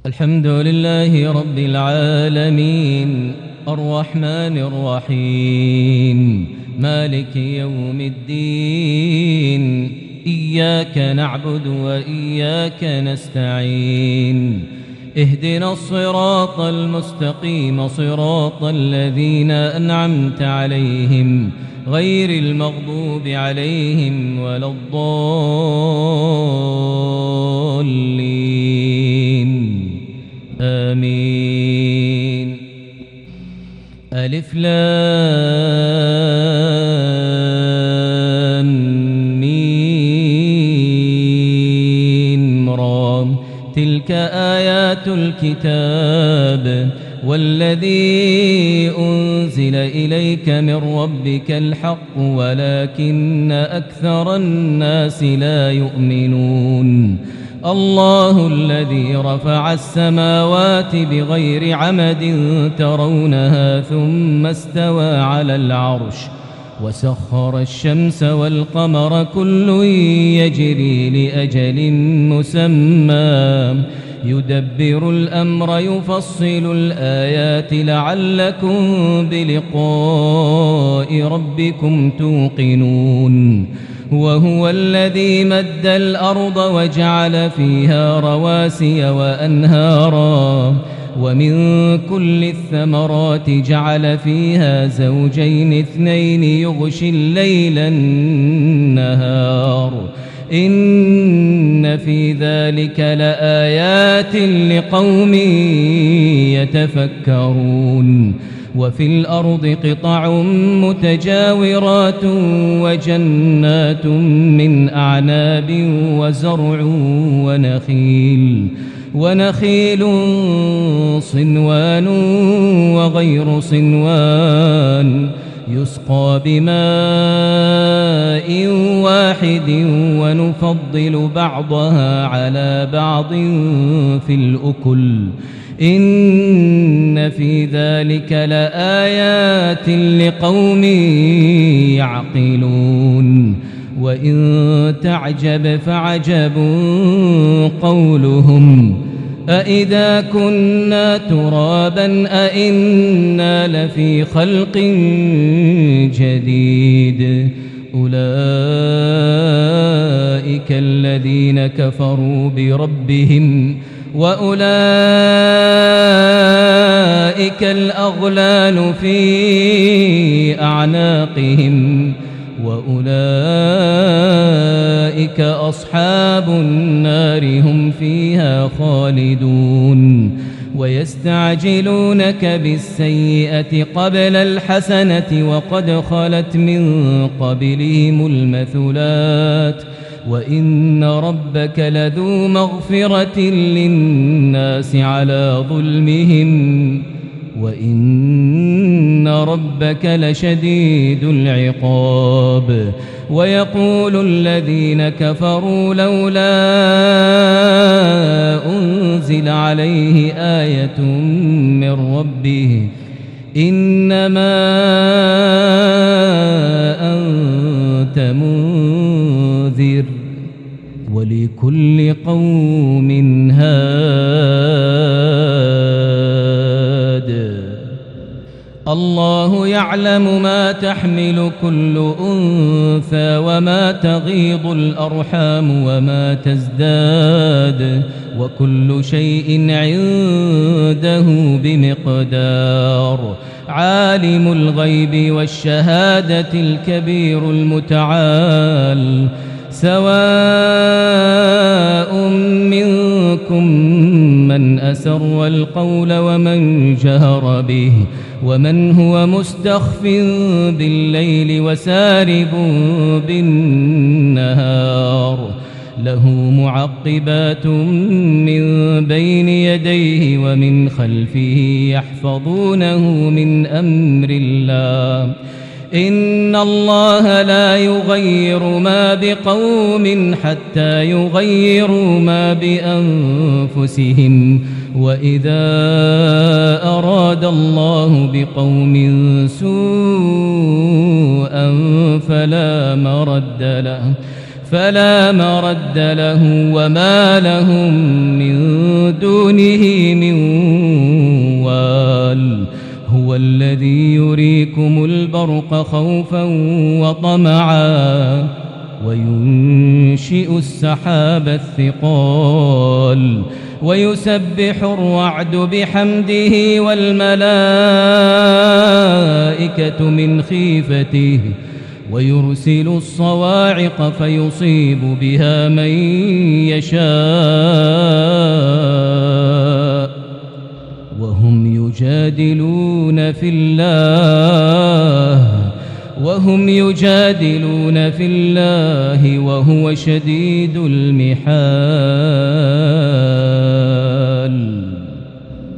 الحمد لله رب العالمين الرحمن الرحيم مالك يوم الدين إياك نعبد وإياك نستعين اهدنا الصراط المستقيم صراط الذين أنعمت عليهم غير المغضوب عليهم ولا الضالين آمين. ألف لام ميم را تلك آيات الكتاب والذي أنزل إليك من ربك الحق ولكن أكثر الناس لا يؤمنون. الله الذي رفع السماوات بغير عمد ترونها ثم استوى على العرش وسخر الشمس والقمر كل يجري لأجل مسمى يدبر الأمر يفصل الآيات لعلكم بلقاء ربكم توقنون. وهو الذي مد الأرض وجعل فيها رواسي وأنهارا ومن كل الثمرات جعل فيها زوجين اثنين يغشي الليل النهار إن في ذلك لآيات لقوم يتفكرون. وفي الأرض قطع متجاورات وجنات من أعناب وزرع ونخيل صنوان وغير صنوان يسقى بماء واحد ونفضل بعضها على بعض في الأكل إن في ذلك لآيات لقوم يعقلون. وإن تعجب فعجب قولهم أإذا كنا ترابا أإنا لفي خلق جديد أولئك الذين كفروا بربهم وأولئك الأغلال في أعناقهم وأولئك أصحاب النار هم فيها خالدون. ويستعجلونك بالسيئة قبل الحسنة وقد خلت من قبلهم المثلات وإن ربك لذو مغفرة للناس على ظلمهم وإن ربك لشديد العقاب. ويقول الذين كفروا لولا أنزل عليه آية من ربه إنما أنت منذر ولكل قوم هاد. الله يعلم ما تحمل كل أنثى وما تغيض الأرحام وما تزداد وكل شيء عنده بمقدار. عالم الغيب والشهادة الكبير المتعال سواء منكم من أسر القول ومن جهر به ومن هو مستخف بالليل وسارب بالنهار له معقبات من بين يديه ومن خلفه يحفظونه من أمر الله إن الله لا يغير ما بقوم حتى يغيروا ما بأنفسهم وإذا أراد الله بقوم سوءا فلا مرد له فلا مرد له وما لهم من دونه من وال هو الذي يريكم البرق خوفا وطمعا وينشئ السحاب الثقال ويسبح الرعد بحمده والملائكة من خيفته ويرسل الصواعق فيصيب بها من يشاء وهم يجادلون في الله وهو شديد المحال.